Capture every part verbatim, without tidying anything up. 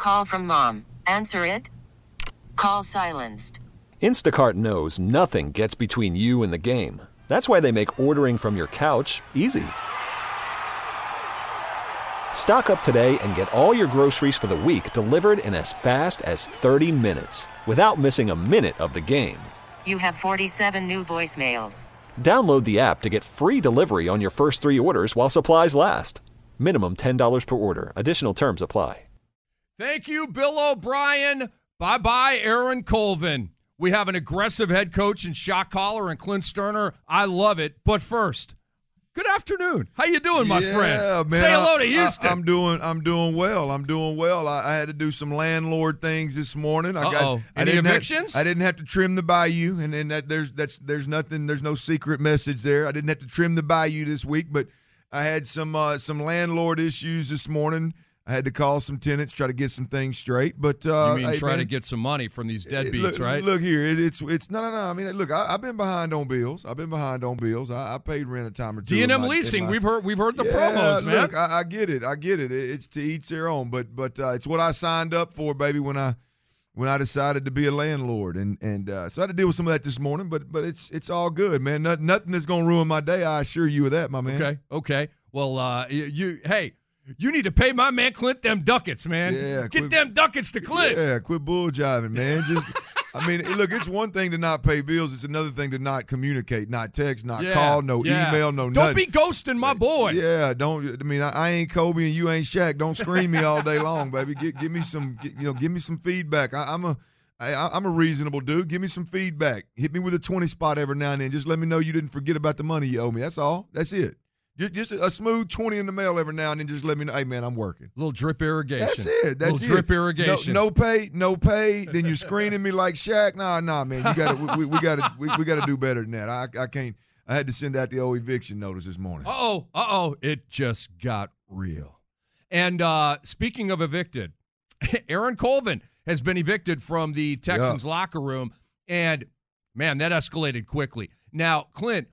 Call from mom. Answer it. Call silenced. Instacart knows nothing gets between you and the game. That's why they make ordering from your couch easy. Stock up today and get all your groceries for the week delivered in as fast as thirty minutes without missing a minute of the game. You have forty-seven new voicemails. Download the app to get free delivery on your first three orders while supplies last. Minimum ten dollars per order. Additional terms apply. Thank you, Bill O'Brien. Bye-bye, Aaron Colvin. We have an aggressive head coach in shot caller and Clint Sterner. I love it. But first, good afternoon. How you doing, my yeah, friend? Man, Say hello I, to Houston. I, I'm doing. I'm doing well. I'm doing well. I, I had to do some landlord things this morning. I Uh-oh. got. I Any didn't evictions? Have, I didn't have to trim the bayou, and then that, there's that's there's nothing. There's no secret message there. I didn't have to trim the bayou this week, but I had some uh, some landlord issues this morning. I had to call some tenants, try to get some things straight. But uh, you mean hey, try man, to get some money from these deadbeats, look, right? Look here, it, it's it's no no no. I mean, look, I, I've been behind on bills. I've been behind on bills. I, I paid rent a time or two. D and M in my- Leasing. in my- We've heard we've heard the yeah, promos, man. Look, I, I get it. I get it. It- It's to each their own. But but uh, it's what I signed up for, baby. When I when I decided to be a landlord, and and uh, so I had to deal with some of that this morning. But but it's it's all good, man. Not, nothing that's gonna ruin my day. I assure you of that, my man. Okay, okay. Well, uh, you, you hey. You need to pay my man Clint them ducats, man. Yeah, Get quit- them ducats to Clint. Yeah, quit bull jiving, man. Just, I mean, look, it's one thing to not pay bills. It's another thing to not communicate, not text, not Yeah, call, no yeah. email, no Don't nothing. be ghosting my boy. Yeah, don't. I mean, I, I ain't Kobe and you ain't Shaq. Don't screen me all day long, baby. Give, give me some, get, you know, give me some feedback. I, I'm a, I, I'm a reasonable dude. Give me some feedback. Hit me with a twenty spot every now and then. Just let me know you didn't forget about the money you owe me. That's all. That's it. Just, just a smooth twenty in the mail every now and then. Just let me know, hey, man, I'm working. Little drip irrigation. That's it. That's Little it. drip irrigation. No, no pay, no pay. Then you're screening me like Shaq. Nah, nah, man. You got to. We, we got to. We, we got to do better than that. I, I can't. I had to send out the old eviction notice this morning. Uh oh. Uh oh. It just got real. And uh, speaking of evicted, Aaron Colvin has been evicted from the Texans Yeah. locker room, and man, that escalated quickly. Now, Clint,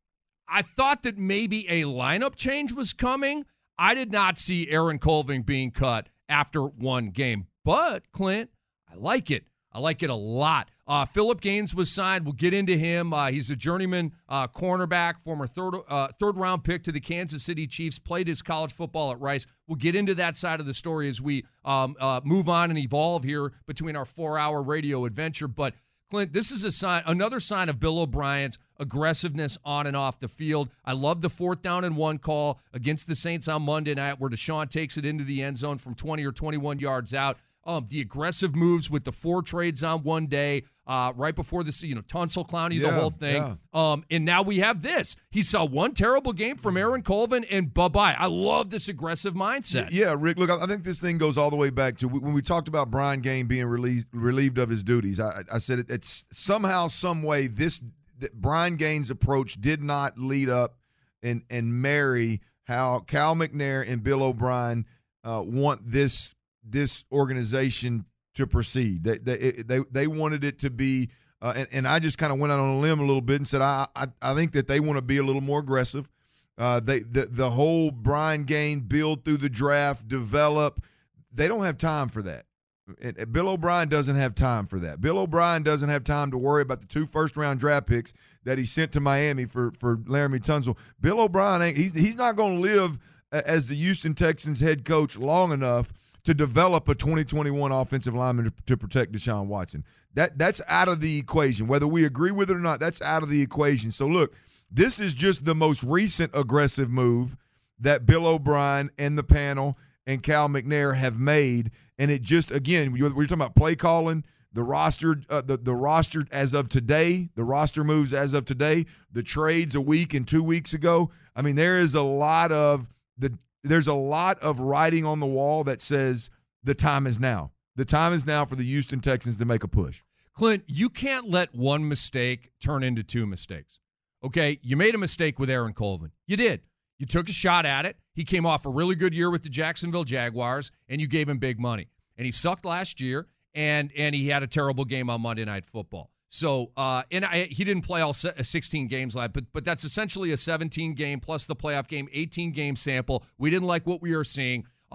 I thought that maybe a lineup change was coming. I did not see Aaron Colvin being cut after one game. But, Clint, I like it. I like it a lot. Uh, Phillip Gaines was signed. We'll get into him. Uh, he's a journeyman uh, cornerback, former third uh, third round pick to the Kansas City Chiefs, played his college football at Rice. We'll get into that side of the story as we um, uh, move on and evolve here between our four-hour radio adventure. But, Clint, this is a sign, another sign of Bill O'Brien's aggressiveness on and off the field. I love the fourth down and one call against the Saints on Monday night where Deshaun takes it into the end zone from twenty or twenty-one yards out. Um, the aggressive moves with the four trades on one day, uh, right before this, you know, Tunsil, Clowney, Yeah, the whole thing. yeah. Um, and now we have this. He saw one terrible game from Aaron Colvin, and bye-bye. I love this aggressive mindset. Yeah, Rick, look, I I think this thing goes all the way back to when we talked about Brian Gaine being released, relieved of his duties. I, I said it, it's somehow, some way, this that Brian Gaine's approach did not lead up and, and marry how Cal McNair and Bill O'Brien uh, want this this organization to proceed. They they they, they wanted it to be, uh, and, and I just kind of went out on a limb a little bit and said I I, I think that they want to be a little more aggressive. Uh, they the the whole Brian Gaine build through the draft, develop. They don't have time for that. And, and Bill O'Brien doesn't have time for that. Bill O'Brien doesn't have time to worry about the two first round draft picks that he sent to Miami for for Laramie Tunsil. Bill O'Brien ain't he's he's not going to live as the Houston Texans head coach long enough to develop a twenty twenty-one offensive lineman to, to protect Deshaun Watson. That that's out of the equation. Whether we agree with it or not, that's out of the equation. So look, this is just the most recent aggressive move that Bill O'Brien and the panel and Cal McNair have made, and it just again, we're talking about play calling, the roster, uh, the the roster as of today, the roster moves as of today, the trades a week and two weeks ago. I mean, there is a lot of the. There's a lot of writing on the wall that says the time is now. The time is now for the Houston Texans to make a push. Clint, you can't let one mistake turn into two mistakes. Okay, you made a mistake with Aaron Colvin. You did. You took a shot at it. He came off a really good year with the Jacksonville Jaguars, and you gave him big money. And he sucked last year, and and he had a terrible game on Monday Night Football. So, uh, and I, he didn't play all sixteen games live, but but that's essentially a seventeen game plus the playoff game, eighteen game sample. We didn't like what we were seeing.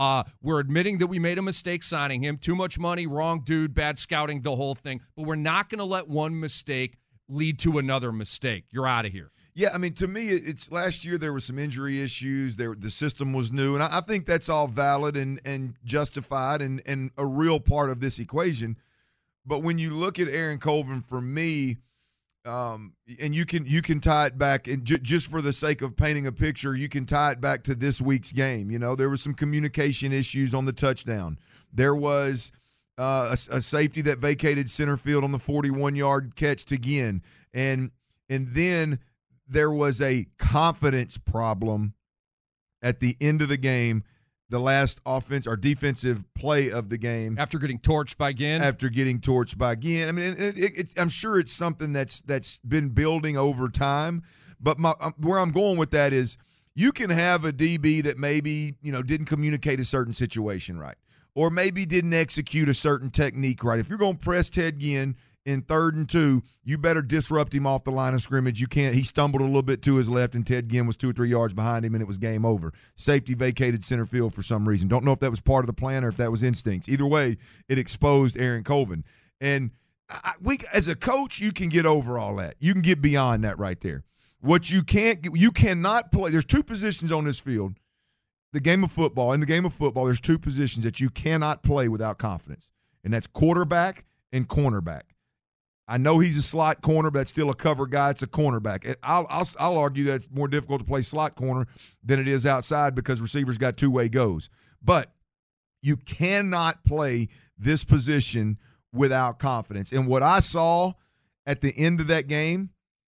Uh, we're admitting that we made a mistake signing him. Too much money, wrong dude, bad scouting, the whole thing. But we're not going to let one mistake lead to another mistake. You're out of here. Yeah, I mean, to me, it's last year there were some injury issues. There, the system was new, and I, I think that's all valid and and justified and and a real part of this equation. But when you look at Aaron Colvin, for me, um, and you can you can tie it back, and j- just for the sake of painting a picture, you can tie it back to this week's game. You know, there was some communication issues on the touchdown. There was uh, a, a safety that vacated center field on the forty-one-yard catch to Ginn, and and then there was a confidence problem at the end of the game, the last offense or defensive play of the game. After getting torched by Ginn? After getting torched by Ginn. I mean, it, it, it, I'm sure it's something that's that's been building over time. But my, where I'm going with that is you can have a D B that maybe, you know, didn't communicate a certain situation right, or maybe didn't execute a certain technique right. If you're going to press Ted Ginn in third and two, you better disrupt him off the line of scrimmage. You can't. He stumbled a little bit to his left, and Ted Ginn was two or three yards behind him, and it was game over. Safety vacated center field for some reason. Don't know if that was part of the plan or if that was instincts. Either way, it exposed Aaron Colvin. And I, we, as a coach, you can get over all that. You can get beyond that right there. What you can't, you cannot play. There's two positions on this field. The game of football, in the game of football, there's two positions that you cannot play without confidence, and that's quarterback and cornerback. I know he's a slot corner, but that's still a cover guy. It's a cornerback. I'll, I'll, I'll argue that it's more difficult to play slot corner than it is outside because receivers got two-way goes. But you cannot play this position without confidence. And what I saw at the end of that game,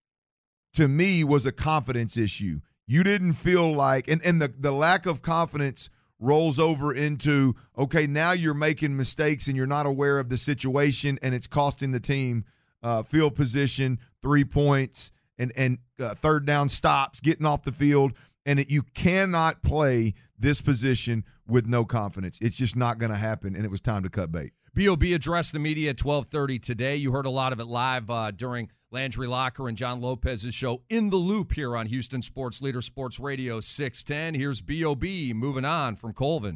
to me, was a confidence issue. You didn't feel like, and, and the, the lack of confidence rolls over into, okay, now you're making mistakes and you're not aware of the situation, and it's costing the team Uh, field position, three points, and and uh, third down stops, getting off the field, and it, you cannot play this position with no confidence. It's just not going to happen, and it was time to cut bait. B O B addressed the media at twelve thirty today. You heard a lot of it live uh, during Landry Locker and John Lopez's show In the Loop here on Houston Sports Leader Sports Radio six ten. Here's B O B moving on from Colvin.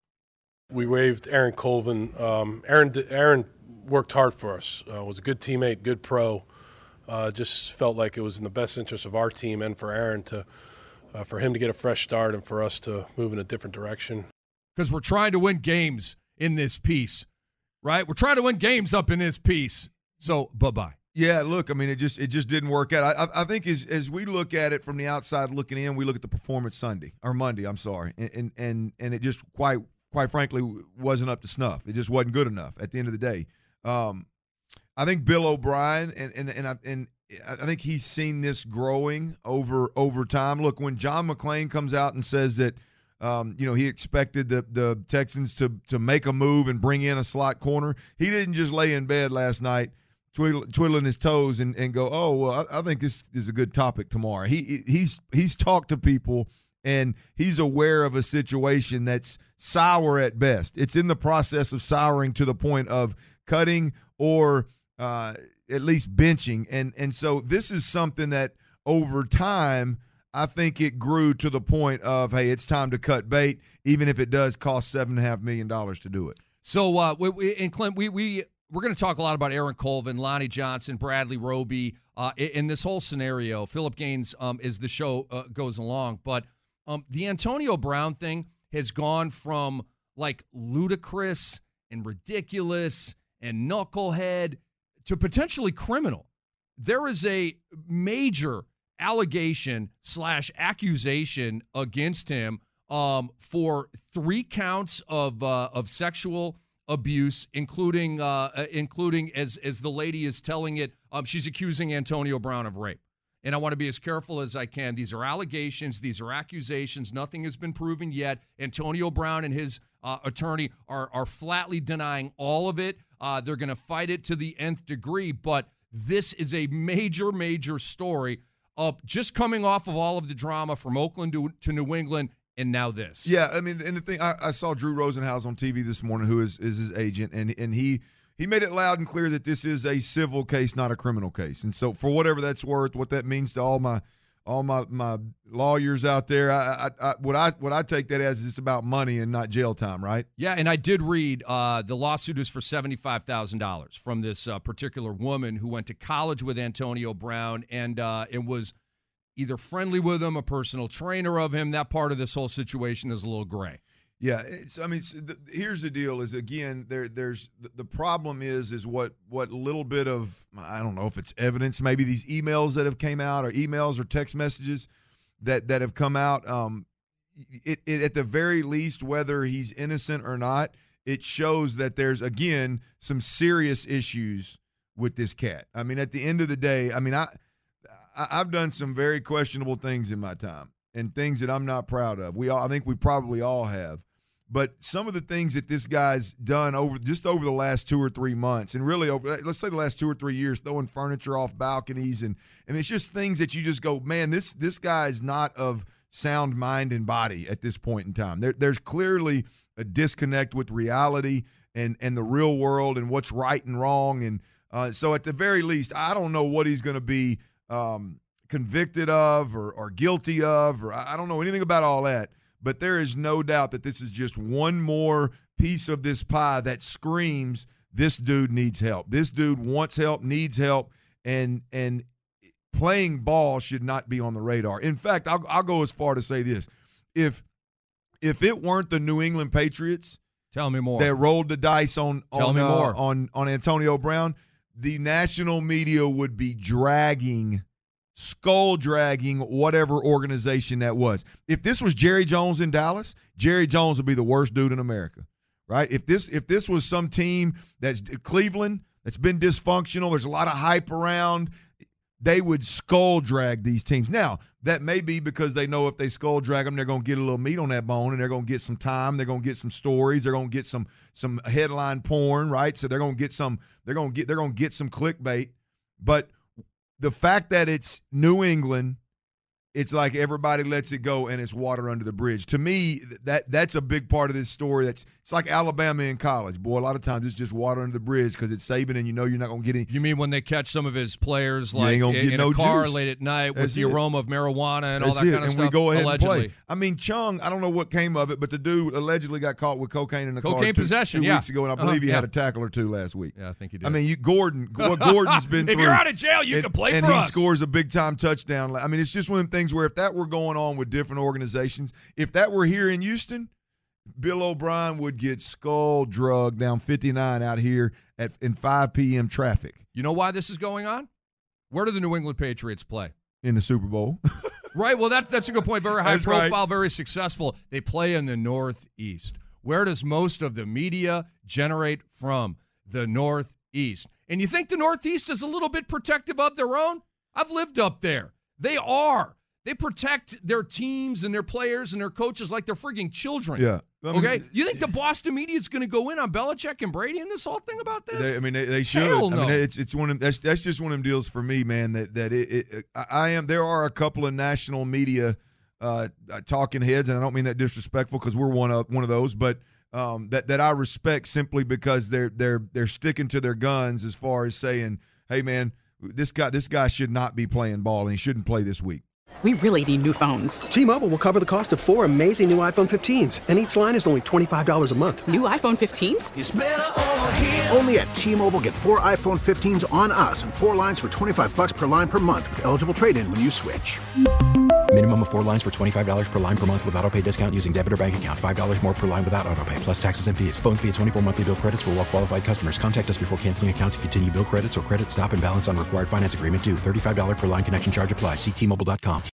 We waived Aaron Colvin. Um, Aaron Aaron worked hard for us, uh, was a good teammate, good pro. Uh, just felt like it was in the best interest of our team and for Aaron to, uh, for him to get a fresh start and for us to move in a different direction. Because we're trying to win games in this piece, right? We're trying to win games up in this piece. So, bye-bye. Yeah, look, I mean, it just it just didn't work out. I, I think as as we look at it from the outside looking in, we look at the performance Sunday, or Monday, I'm sorry, and and and, and it just quite quite frankly wasn't up to snuff. It just wasn't good enough at the end of the day. Um, I think Bill O'Brien, and and and I, and I think he's seen this growing over over time. Look, when John McClain comes out and says that, um, you know, he expected the the Texans to to make a move and bring in a slot corner, he didn't just lay in bed last night twiddling, twiddling his toes and, and go, oh well, I, I think this is a good topic tomorrow. He he's he's talked to people, and he's aware of a situation that's sour at best. It's in the process of souring to the point of cutting or uh, at least benching. And and so this is something that over time, I think it grew to the point of, hey, it's time to cut bait, even if it does cost seven point five million dollars to do it. So, uh, we, we, and Clint, we, we, we're going to talk a lot about Aaron Colvin, Lonnie Johnson, Bradley Roby, uh, in, in this whole scenario. Philip Gaines, um, as the show uh, goes along. But um, the Antonio Brown thing has gone from, like, ludicrous and ridiculous and knucklehead to potentially criminal. There is a major allegation slash accusation against him um, for three counts of uh, of sexual abuse, including uh, including as as the lady is telling it, um, she's accusing Antonio Brown of rape. And I want to be as careful as I can. These are allegations. These are accusations. Nothing has been proven yet. Antonio Brown and his uh, attorney are are flatly denying all of it. Uh, they're going to fight it to the nth degree. But this is a major, major story of just coming off of all of the drama from Oakland to, to New England, and now this. Yeah, I mean, and the thing, I, I saw Drew Rosenhaus on T V this morning, who is, is his agent, and and he he made it loud and clear that this is a civil case, not a criminal case. And so for whatever that's worth, what that means to all my all my, my lawyers out there. I, I, I, what I what I take that as is it's about money and not jail time, right? Yeah, and I did read uh, the lawsuit is for seventy-five thousand dollars from this uh, particular woman who went to college with Antonio Brown and uh, and was either friendly with him, a personal trainer of him. That part of this whole situation is a little gray. Yeah, it's, I mean, it's, the, here's the deal: is again, there, there's the, the problem is, is what, what little bit of I don't know if it's evidence, maybe these emails that have came out, or emails or text messages that that have come out. Um, it, it at the very least, whether he's innocent or not, it shows that there's again some serious issues with this cat. I mean, at the end of the day, I mean, I, I I've done some very questionable things in my time, and things that I'm not proud of. We all, I think we probably all have. But some of the things that this guy's done over just over the last two or three months, and really over, let's say the last two or three years, throwing furniture off balconies, and I mean, it's just things that you just go, man, this this guy is not of sound mind and body at this point in time. There, there's clearly a disconnect with reality and and the real world and what's right and wrong. And uh, so at the very least, I don't know what he's going to be um, convicted of or, or guilty of, or I don't know anything about all that. But there is no doubt that this is just one more piece of this pie that screams this dude needs help. This dude wants help, needs help, and and playing ball should not be on the radar. In fact, I'll, I'll go as far to say this. If if it weren't the New England Patriots Tell me more. that rolled the dice on Tell on, me uh, more. on on Antonio Brown, the national media would be dragging skull dragging whatever organization that was. If this was Jerry Jones in Dallas, Jerry Jones would be the worst dude in America, right? If this if this was some team that's Cleveland that's been dysfunctional, there's a lot of hype around, they would skull drag these teams. Now, that may be because they know if they skull drag them, they're going to get a little meat on that bone, and they're going to get some time, they're going to get some stories, they're going to get some some headline porn, right? So they're going to get some they're going to get they're going to get some clickbait. But the fact that it's New England, it's like everybody lets it go and it's water under the bridge. To me, that that's a big part of this story. That's it's like Alabama in college. Boy, a lot of times it's just water under the bridge because it's Saban and you know you're not going to get any. You mean when they catch some of his players You like ain't gonna in, get in no a car juice. late at night That's with the it. aroma of marijuana and That's all that it. kind of and stuff? we go ahead allegedly. and play. I mean, Chung, I don't know what came of it, but the dude allegedly got caught with cocaine in the car Cocaine two, possession, two yeah. weeks ago, and I Uh-huh, believe he yeah. had a tackle or two last week. Yeah, I think he did. I mean, you Gordon, what Gordon's been if through. you're out of jail, you and, can play and for he us. scores a big-time touchdown. I mean, it's just one of the things where if that were going on with different organizations, if that were here in Houston, Bill O'Brien would get skull drugged down fifty-nine out here at in five p.m. traffic You know why this is going on? Where do the New England Patriots play? in the Super Bowl. Right. Well, that's that's a good point. Very high That's right. profile, very successful. They play in the Northeast. Where does most of the media generate from? The Northeast. And you think the Northeast is a little bit protective of their own? I've lived up there. They are. They protect their teams and their players and their coaches like they're frigging children. Yeah. I mean, Okay? You think the Boston media is going to go in on Belichick and Brady and this whole thing about this? They, I mean, they, they should. Hell I mean, no. it's it's one of that's that's just one of them deals for me, man. That that it, it I, I am. There are a couple of national media uh, talking heads, and I don't mean that disrespectful because we're one of one of those, but um, that that I respect simply because they're they're they're sticking to their guns as far as saying, hey, man, this guy this guy should not be playing ball and he shouldn't play this week. We really need new phones. T-Mobile will cover the cost of four amazing new iPhone fifteens, and each line is only twenty-five dollars a month. New iPhone fifteens? It's better over here. Only at T-Mobile, get four iPhone fifteens on us and four lines for twenty-five bucks per line per month with eligible trade-in when you switch. Minimum of four lines for twenty-five dollars per line per month with autopay discount using debit or bank account. five dollars more per line without autopay, plus taxes and fees. Phone fee at twenty-four monthly bill credits for well-qualified customers. Contact us before canceling account to continue bill credits or credit stop and balance on required finance agreement due. thirty-five dollars per line connection charge applies. See T Mobile dot com.